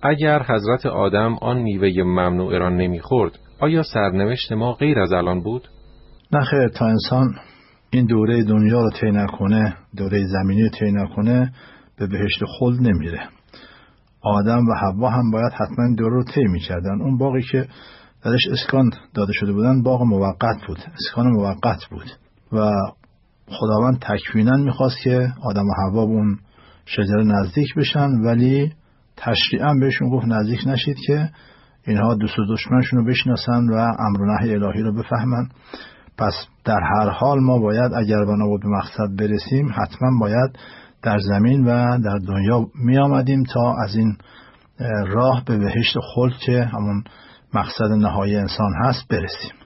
اگر حضرت آدم آن میوه ممنوعه را نمیخورد، آیا سرنوشت ما غیر از الان بود؟ نه خیر، تا انسان این دوره دنیا رو طی نکنه، دوره زمینی رو طی نکنه، به بهشت خلد نمیره. آدم و حوا هم باید حتما دوره رو طی میکردن. اون باقی که درش اسکان داده شده بودن باغ موقت بود، اسکان موقت بود و خداوند تکویناً میخواست که آدم و حوا به اون شجره نزدیک بشن، ولی تشریعاً بهشون گفت نزدیک نشید که اینها دوست و دشمنشون رو بشناسن و امر و نهی الهی رو بفهمن. پس در هر حال ما باید اگر بنا بود به مقصد برسیم، حتما باید در زمین و در دنیا می آمدیم تا از این راه به بهشت خلد که همون مقصد نهایی انسان هست برسیم.